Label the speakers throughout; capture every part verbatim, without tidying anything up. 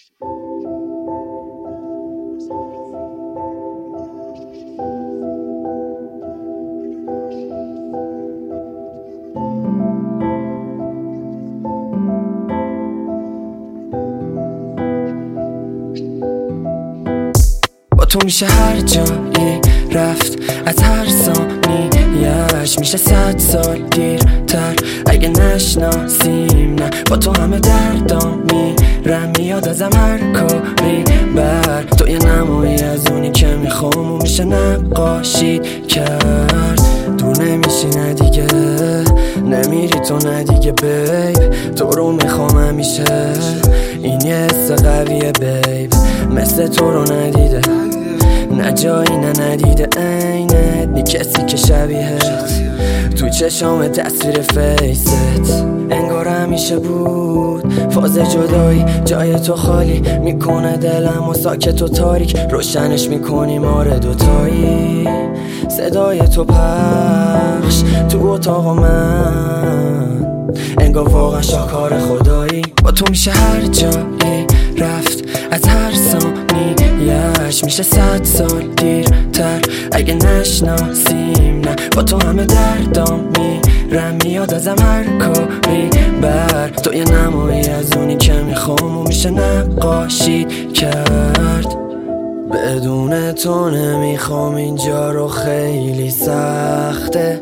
Speaker 1: با تو میشه هر جایی رفت، از هر ثانیه‌اش میشه صد سال دیرتر. اگه نشناسیم نه، با تو همه دردام میرم، میاد ازم هر کاری بر تو یه نمایی از اونی که میخوام و میشه نقاشید کرد. دور نمیشی نه دیگه، نمیری تو نه دیگه بیب، تو رو میخوام همیشه، این یه حس قویه بیب، مثل تو رو ندیده نه جایی نه ندیده عینت، بی کسی که شبیهت تو چشام تصویر فیست، انگار همیشه بود فاز جدایی، جای تو خالی میکنه دلم و ساکت و تاریک، روشنش میکنیم آره دوتایی، صدای تو پخش تو اتاق من، انگار واقعا شاهکار خدایی. با تو میشه هر جایی رفت، از هر ثانیه‌اش میشه صد سال دیرتر. اگه نشناسیم نه، با تو همه دردام میرم، میاد ازم هر کاری بر تو یه نمایی از اونی که میخوام و میشه نقاشید کرد. بدون تو نمیخوام اینجا رو، خیلی سخته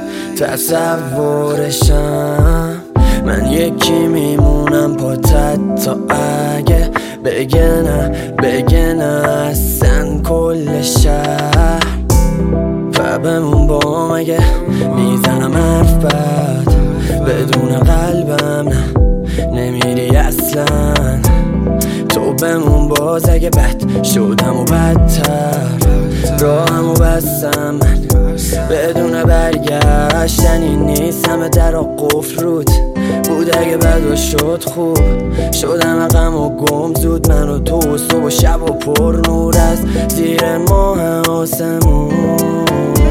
Speaker 1: تصورشم، من یکی میمونم پاتت تا اگه بگه نه بگه نه اصلا کل شهر، و بمون با مگه میزنم حرف بد، بدون قلبم نه نمیری اصلا، تو بمون باز اگه بد شدم و بدتر، راهم و بستم من بدون برگشتنی نیست، همه در قفل رود بود اگه بد و شد خوب، شدم غم و گم زود، من و تو صبح و شب و پر نور از زیر ماه آسمون،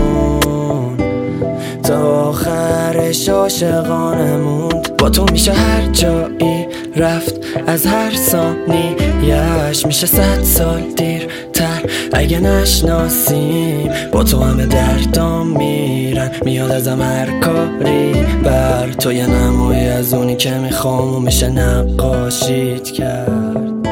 Speaker 1: تا آخرش عاشقانه موند. با تو میشه هر جایی رفت، از هر ثانیه‌اش میشه صد سال دیرتر. اگه نشناسیم، با تو همه دردام میرن، میاد ازم هر کاری بر تو یه نمایی از اونی که میخوام و میشه نقاشید کرد.